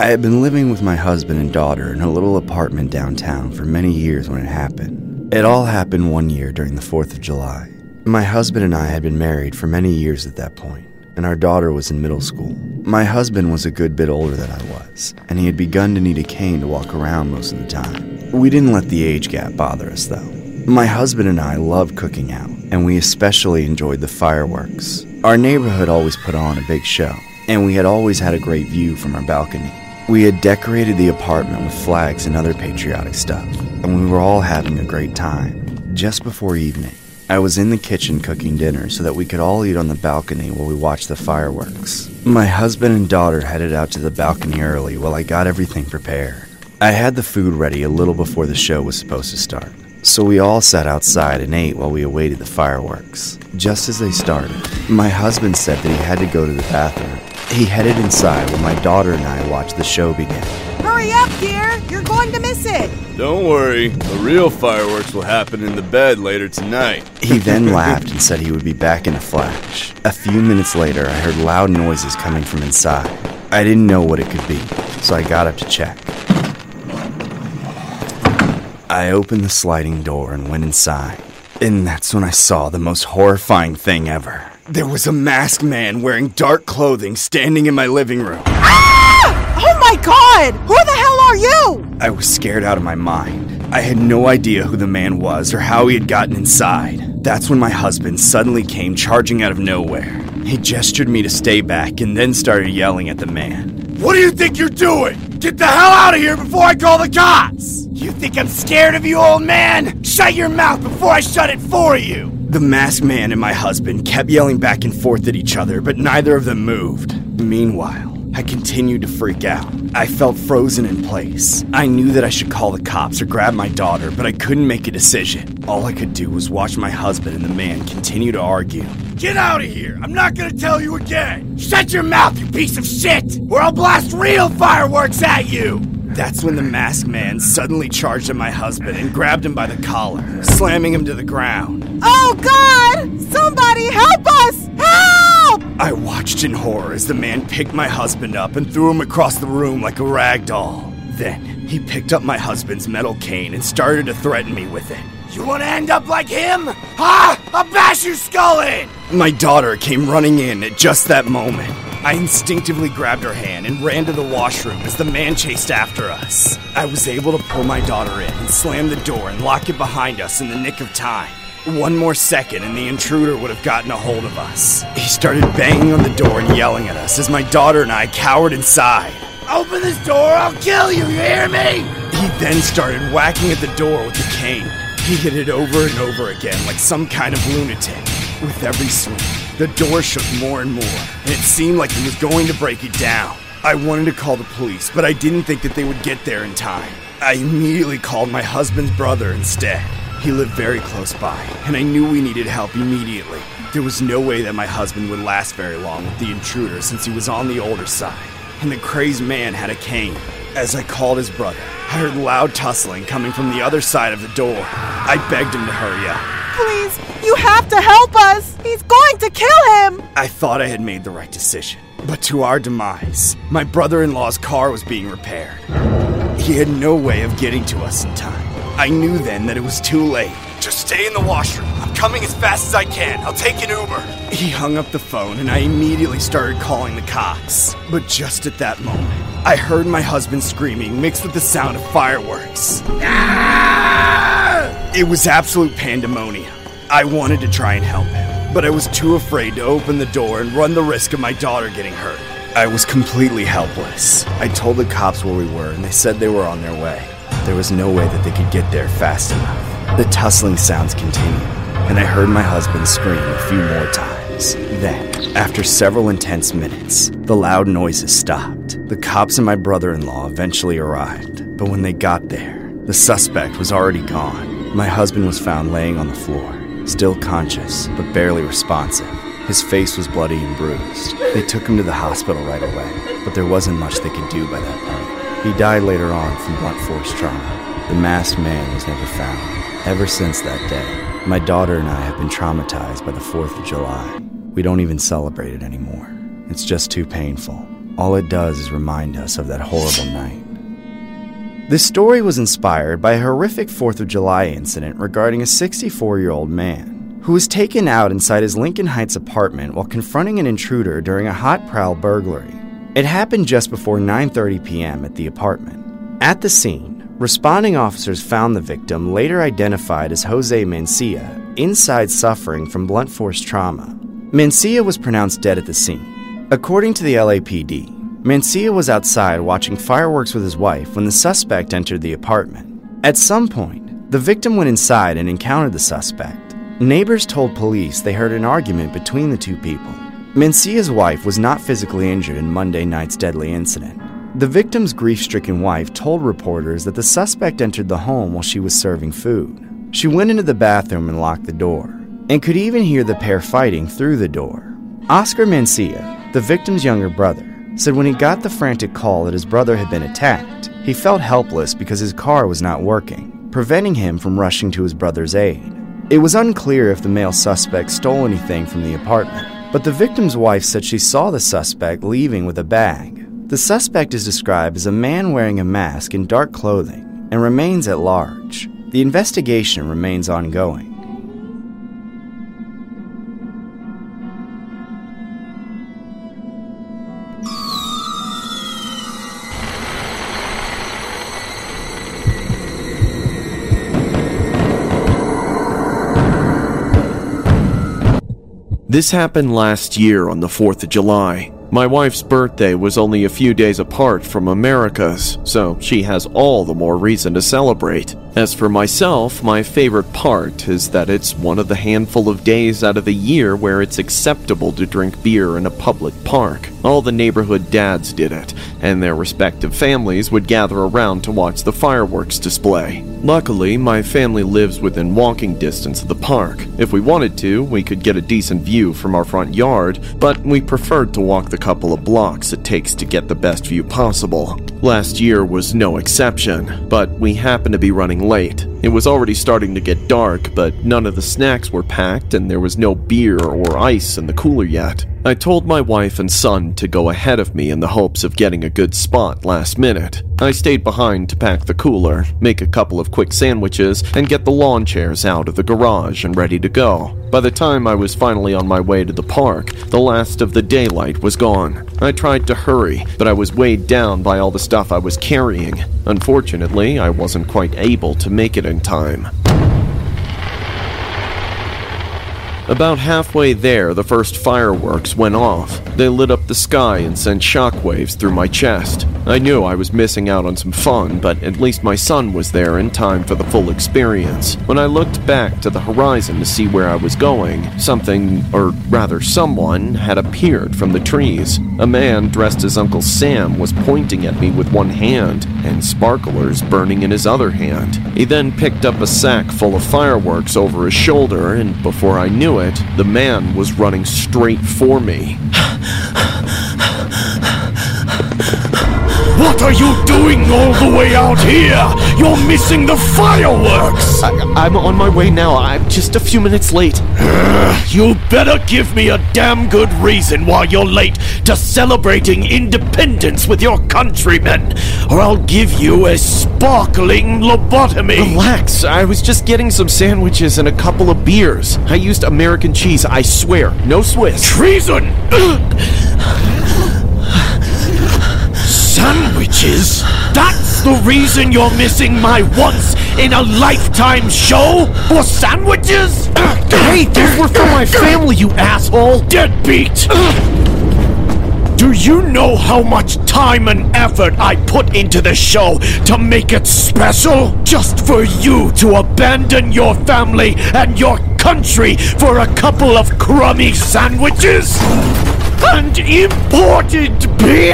I had been living with my husband and daughter in a little apartment downtown for many years when it happened. It all happened one year during the 4th of July. My husband and I had been married for many years at that point, and our daughter was in middle school. My husband was a good bit older than I was, and he had begun to need a cane to walk around most of the time. We didn't let the age gap bother us, though. My husband and I loved cooking out, and we especially enjoyed the fireworks. Our neighborhood always put on a big show, and we had always had a great view from our balcony. We had decorated the apartment with flags and other patriotic stuff, and we were all having a great time. Just before evening, I was in the kitchen cooking dinner so that we could all eat on the balcony while we watched the fireworks. My husband and daughter headed out to the balcony early while I got everything prepared. I had the food ready a little before the show was supposed to start, so we all sat outside and ate while we awaited the fireworks. Just as they started, my husband said that he had to go to the bathroom. He headed inside while my daughter and I watched the show begin. Hurry up, dear! You're going to miss it! Don't worry, the real fireworks will happen in the bed later tonight. He then laughed and said he would be back in a flash. A few minutes later, I heard loud noises coming from inside. I didn't know what it could be, so I got up to check. I opened the sliding door and went inside, and that's when I saw the most horrifying thing ever. There was a masked man wearing dark clothing standing in my living room. Ah! Oh my God! Who the hell are you? I was scared out of my mind. I had no idea who the man was or how he had gotten inside. That's when my husband suddenly came charging out of nowhere. He gestured me to stay back and then started yelling at the man. What do you think you're doing? Get the hell out of here before I call the cops! You think I'm scared of you, old man? Shut your mouth before I shut it for you! The masked man and my husband kept yelling back and forth at each other, but neither of them moved. Meanwhile, I continued to freak out. I felt frozen in place. I knew that I should call the cops or grab my daughter, but I couldn't make a decision. All I could do was watch my husband and the man continue to argue. Get out of here! I'm not gonna tell you again! Shut your mouth, you piece of shit! Or I'll blast real fireworks at you! That's when the masked man suddenly charged at my husband and grabbed him by the collar, slamming him to the ground. Oh God! Somebody help us! Help! I watched in horror as the man picked my husband up and threw him across the room like a rag doll. Then, he picked up my husband's metal cane and started to threaten me with it. You wanna end up like him? Ha! I'll bash your skull in! My daughter came running in at just that moment. I instinctively grabbed her hand and ran to the washroom as the man chased after us. I was able to pull my daughter in and slam the door and lock it behind us in the nick of time. One more second and the intruder would have gotten a hold of us. He started banging on the door and yelling at us as my daughter and I cowered inside. Open this door, I'll kill you, you hear me? He then started whacking at the door with the cane. He hit it over and over again like some kind of lunatic. With every swing, the door shook more and more, and it seemed like he was going to break it down. I wanted to call the police, but I didn't think that they would get there in time. I immediately called my husband's brother instead. He lived very close by, and I knew we needed help immediately. There was no way that my husband would last very long with the intruder since he was on the older side, and the crazed man had a cane. As I called his brother, I heard loud tussling coming from the other side of the door. I begged him to hurry up. Please, you have to help us! He's going to kill him! I thought I had made the right decision, but to our demise, my brother-in-law's car was being repaired. He had no way of getting to us in time. I knew then that it was too late. Just stay in the washroom. I'm coming as fast as I can. I'll take an Uber. He hung up the phone and I immediately started calling the cops. But just at that moment, I heard my husband screaming mixed with the sound of fireworks. Ah! It was absolute pandemonium. I wanted to try and help him, but I was too afraid to open the door and run the risk of my daughter getting hurt. I was completely helpless. I told the cops where we were and they said they were on their way. There was no way that they could get there fast enough. The tussling sounds continued, and I heard my husband scream a few more times. Then, after several intense minutes, the loud noises stopped. The cops and my brother-in-law eventually arrived, but when they got there, the suspect was already gone. My husband was found laying on the floor, still conscious, but barely responsive. His face was bloody and bruised. They took him to the hospital right away, but there wasn't much they could do by that point. He died later on from blunt force trauma. The masked man was never found. Ever since that day, my daughter and I have been traumatized by the 4th of July. We don't even celebrate it anymore. It's just too painful. all it does is remind us of that horrible night. This story was inspired by a horrific 4th of July incident regarding a 64-year-old man who was taken out inside his Lincoln Heights apartment while confronting an intruder during a hot prowl burglary. It happened just before 9:30 p.m. at the apartment. At the scene, responding officers found the victim, later identified as Jose Mencia, inside suffering from blunt force trauma. Mencia was pronounced dead at the scene. According to the LAPD, Mencia was outside watching fireworks with his wife when the suspect entered the apartment. At some point, the victim went inside and encountered the suspect. Neighbors told police they heard an argument between the two people. Mencia's wife was not physically injured in Monday night's deadly incident. The victim's grief-stricken wife told reporters that the suspect entered the home while she was serving food. She went into the bathroom and locked the door, and could even hear the pair fighting through the door. Oscar Mencia, the victim's younger brother, said when he got the frantic call that his brother had been attacked, he felt helpless because his car was not working, preventing him from rushing to his brother's aid. It was unclear if the male suspect stole anything from the apartment, but the victim's wife said she saw the suspect leaving with a bag. The suspect is described as a man wearing a mask and dark clothing and remains at large. The investigation remains ongoing. This happened last year on the 4th of July. My wife's birthday was only a few days apart from America's, so she has all the more reason to celebrate. As for myself, my favorite part is that it's one of the handful of days out of the year where it's acceptable to drink beer in a public park. All the neighborhood dads did it, and their respective families would gather around to watch the fireworks display. Luckily, my family lives within walking distance of the park. If we wanted to, we could get a decent view from our front yard, but we preferred to walk the couple of blocks it takes to get the best view possible. Last year was no exception, but we happened to be running late. It was already starting to get dark, but none of the snacks were packed and there was no beer or ice in the cooler yet. I told my wife and son to go ahead of me in the hopes of getting a good spot last minute. I stayed behind to pack the cooler, make a couple of quick sandwiches, and get the lawn chairs out of the garage and ready to go. By the time I was finally on my way to the park, the last of the daylight was gone. I tried to hurry, but I was weighed down by all the stuff I was carrying. Unfortunately, I wasn't quite able to make it in time. About halfway there, the first fireworks went off. They lit up the sky and sent shockwaves through my chest. I knew I was missing out on some fun, but at least my son was there in time for the full experience. When I looked back to the horizon to see where I was going, something, or rather someone, had appeared from the trees. A man dressed as Uncle Sam was pointing at me with one hand, and sparklers burning in his other hand. He then picked up a sack full of fireworks over his shoulder, and before I knew it, the man was running straight for me. What are you doing all the way out here? You're missing the fireworks! I'm on my way now. I'm just a few minutes late. You better give me a damn good reason why you're late to celebrating independence with your countrymen, or I'll give you a sparkling lobotomy. Relax. I was just getting some sandwiches and a couple of beers. I used American cheese, I swear. No Swiss. Treason! Sandwiches? That's the reason you're missing my once-in-a-lifetime show? For sandwiches? Hey, those were for my family, you asshole! Deadbeat! Do you know how much time and effort I put into the show to make it special? Just for you to abandon your family and your country for a couple of crummy sandwiches? And imported beer?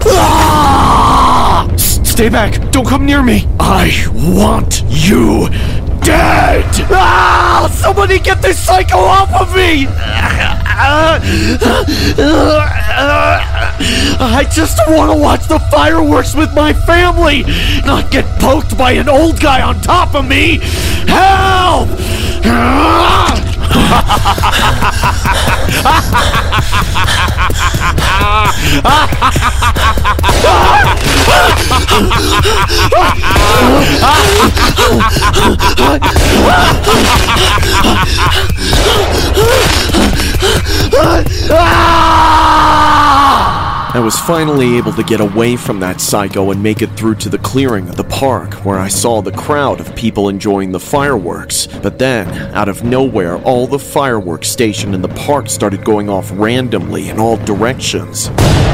Ah! Stay back. Don't come near me. I want you dead! Ah! Somebody get this psycho off of me! I just want to watch the fireworks with my family, not get poked by an old guy on top of me! Help! I was finally able to get away from that psycho and make it through to the clearing of the park, where I saw the crowd of people enjoying the fireworks. But then, out of nowhere, all the fireworks stationed in the park started going off randomly in all directions.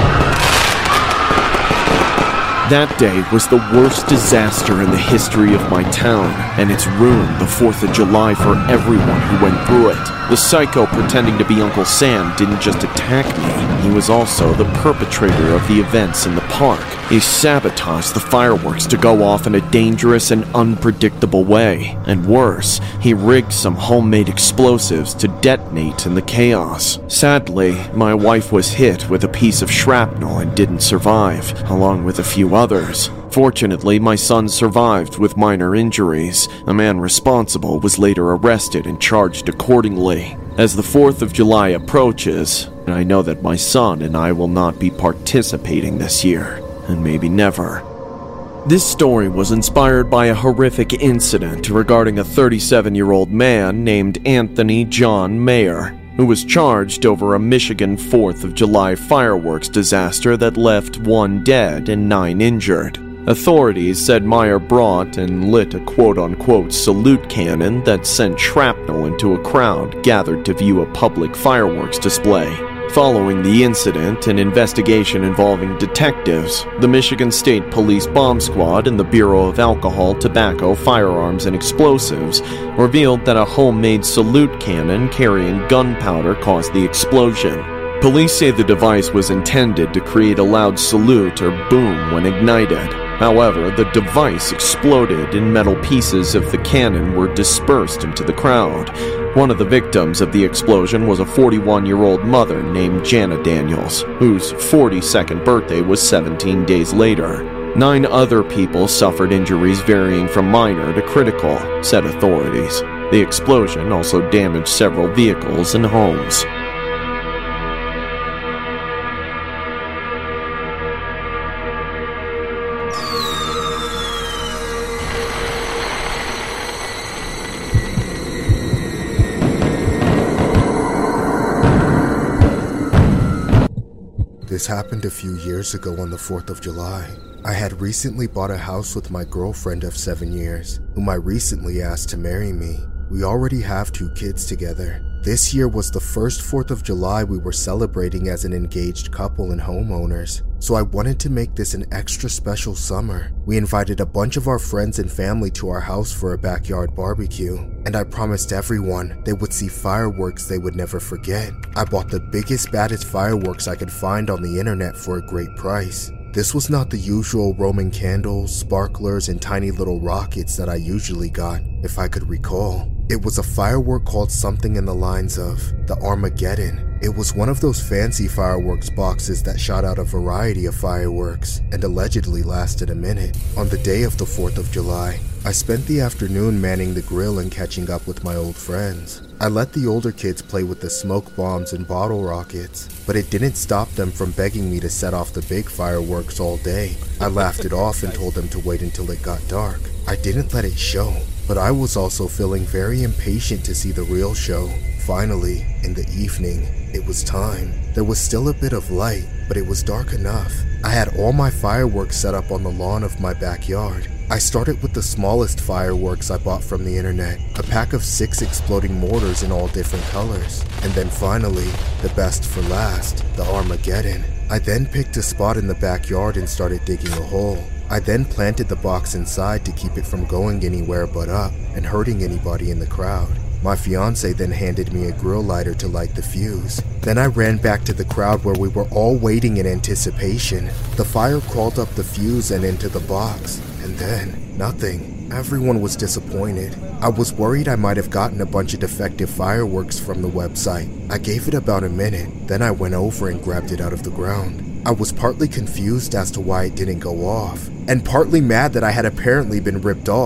That day was the worst disaster in the history of my town, and it's ruined the 4th of July for everyone who went through it. The psycho pretending to be Uncle Sam didn't just attack me, he was also the perpetrator of the events in the park. He sabotaged the fireworks to go off in a dangerous and unpredictable way. And worse, he rigged some homemade explosives to detonate in the chaos. Sadly, my wife was hit with a piece of shrapnel and didn't survive, along with a few others. Fortunately, my son survived with minor injuries. A man responsible was later arrested and charged accordingly. As the 4th of July approaches, I know that my son and I will not be participating this year, and maybe never. This story was inspired by a horrific incident regarding a 37-year-old man named Anthony John Mayer, who was charged over a Michigan 4th of July fireworks disaster that left 1 dead and 9 injured. Authorities said Meyer brought and lit a quote-unquote salute cannon that sent shrapnel into a crowd gathered to view a public fireworks display. Following the incident, an investigation involving detectives, the Michigan State Police Bomb Squad, and the Bureau of Alcohol, Tobacco, Firearms, and Explosives revealed that a homemade salute cannon carrying gunpowder caused the explosion. Police say the device was intended to create a loud salute or boom when ignited. However, the device exploded and metal pieces of the cannon were dispersed into the crowd. One of the victims of the explosion was a 41-year-old mother named Jana Daniels, whose 42nd birthday was 17 days later. 9 other people suffered injuries varying from minor to critical, said authorities. The explosion also damaged several vehicles and homes. This happened a few years ago on the 4th of July. I had recently bought a house with my girlfriend of 7 years, whom I recently asked to marry me. We already have 2 kids together. This year was the first 4th of July we were celebrating as an engaged couple and homeowners, so I wanted to make this an extra special summer. We invited a bunch of our friends and family to our house for a backyard barbecue, and I promised everyone they would see fireworks they would never forget. I bought the biggest, baddest fireworks I could find on the internet for a great price. This was not the usual Roman candles, sparklers, and tiny little rockets that I usually got, if I could recall. It was a firework called something in the lines of the Armageddon. It was one of those fancy fireworks boxes that shot out a variety of fireworks and allegedly lasted a minute. On the day of the 4th of July, I spent the afternoon manning the grill and catching up with my old friends. I let the older kids play with the smoke bombs and bottle rockets, but it didn't stop them from begging me to set off the big fireworks all day. I laughed it off and told them to wait until it got dark. I didn't let it show, but I was also feeling very impatient to see the real show. Finally, in the evening, it was time. There was still a bit of light, but it was dark enough. I had all my fireworks set up on the lawn of my backyard. I started with the smallest fireworks I bought from the internet, a pack of 6 exploding mortars in all different colors. And then finally, the best for last, the Armageddon. I then picked a spot in the backyard and started digging a hole. I then planted the box inside to keep it from going anywhere but up and hurting anybody in the crowd. My fiance then handed me a grill lighter to light the fuse. Then I ran back to the crowd where we were all waiting in anticipation. The fire crawled up the fuse and into the box, and then nothing. Everyone was disappointed. I was worried I might have gotten a bunch of defective fireworks from the website. I gave it about a minute, then I went over and grabbed it out of the ground. I was partly confused as to why it didn't go off, and partly mad that I had apparently been ripped off.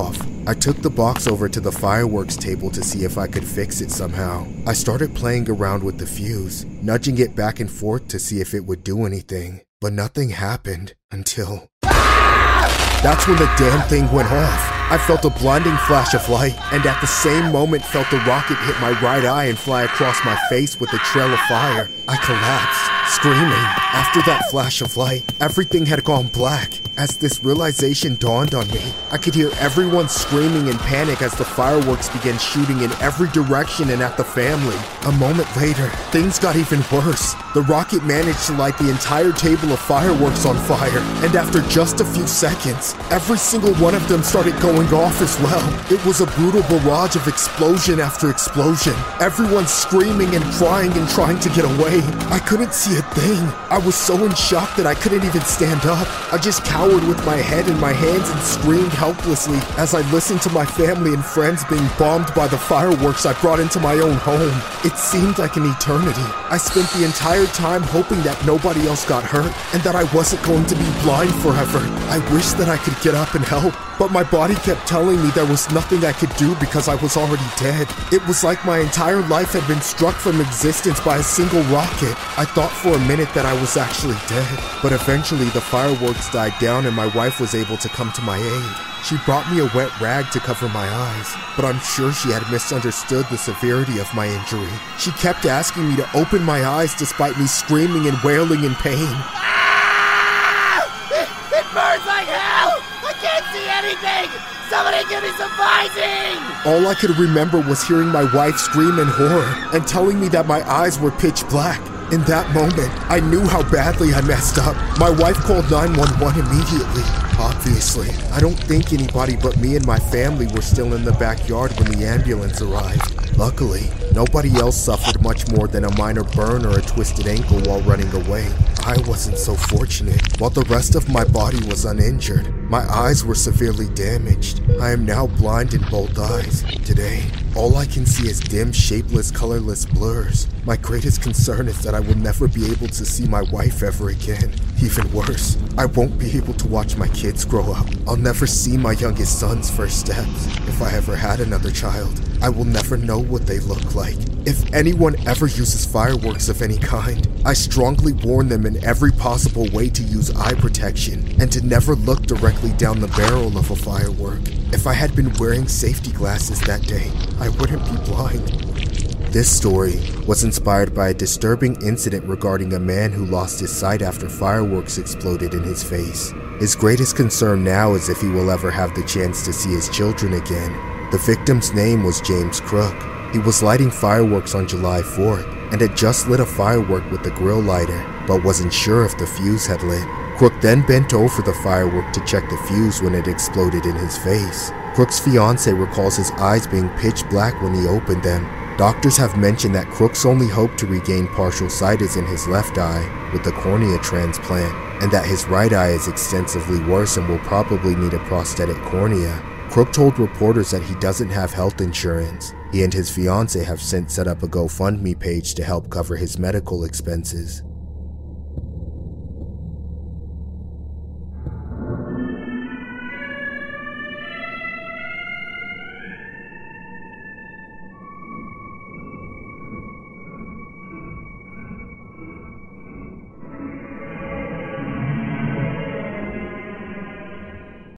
I took the box over to the fireworks table to see if I could fix it somehow. I started playing around with the fuse, nudging it back and forth to see if it would do anything. But nothing happened until... That's when the damn thing went off. I felt a blinding flash of light, and at the same moment felt the rocket hit my right eye and fly across my face with a trail of fire. I collapsed, screaming. After that flash of light, everything had gone black. As this realization dawned on me, I could hear everyone screaming in panic as the fireworks began shooting in every direction and at the family. A moment later, things got even worse. The rocket managed to light the entire table of fireworks on fire, and after just a few seconds, every single one of them started going off as well. It was a brutal barrage of explosion after explosion. Everyone screaming and crying and trying to get away. I couldn't see a thing. I was so in shock that I couldn't even stand up. I just cowered with my head in my hands and screamed helplessly as I listened to my family and friends being bombed by the fireworks I brought into my own home. It seemed like an eternity. I spent the entire time hoping that nobody else got hurt and that I wasn't going to be blind forever. I wished that I could get up and help, but my body kept telling me there was nothing I could do because I was already dead. It was like my entire life had been struck from existence by a single rocket. I thought for a minute that I was actually dead, but eventually the fireworks died down and my wife was able to come to my aid. She brought me a wet rag to cover my eyes, but I'm sure she had misunderstood the severity of my injury. She kept asking me to open my eyes despite me screaming and wailing in pain. It burns like hell! I can't see anything! Somebody give me some Visine! All I could remember was hearing my wife scream in horror and telling me that my eyes were pitch black. In that moment, I knew how badly I messed up. My wife called 911 immediately. Obviously, I don't think anybody but me and my family were still in the backyard when the ambulance arrived. Luckily, nobody else suffered much more than a minor burn or a twisted ankle while running away. I wasn't so fortunate. While the rest of my body was uninjured, my eyes were severely damaged. I am now blind in both eyes. Today, all I can see is dim, shapeless, colorless blurs. My greatest concern is that I will never be able to see my wife ever again. Even worse, I won't be able to watch my kids grow up. I'll never see my youngest son's first steps. If I ever had another child, I will never know what they look like. If anyone ever uses fireworks of any kind, I strongly warn them in every possible way to use eye protection and to never look directly down the barrel of a firework. If I had been wearing safety glasses that day, I wouldn't be blind. This story was inspired by a disturbing incident regarding a man who lost his sight after fireworks exploded in his face. His greatest concern now is if he will ever have the chance to see his children again. The victim's name was James Crook. He was lighting fireworks on July 4th and had just lit a firework with the grill lighter, but wasn't sure if the fuse had lit. Crook then bent over the firework to check the fuse when it exploded in his face. Crook's fiance recalls his eyes being pitch black when he opened them. Doctors have mentioned that Crook's only hope to regain partial sight is in his left eye with the cornea transplant, and that his right eye is extensively worse and will probably need a prosthetic cornea. Crook told reporters that he doesn't have health insurance. He and his fiance have since set up a GoFundMe page to help cover his medical expenses.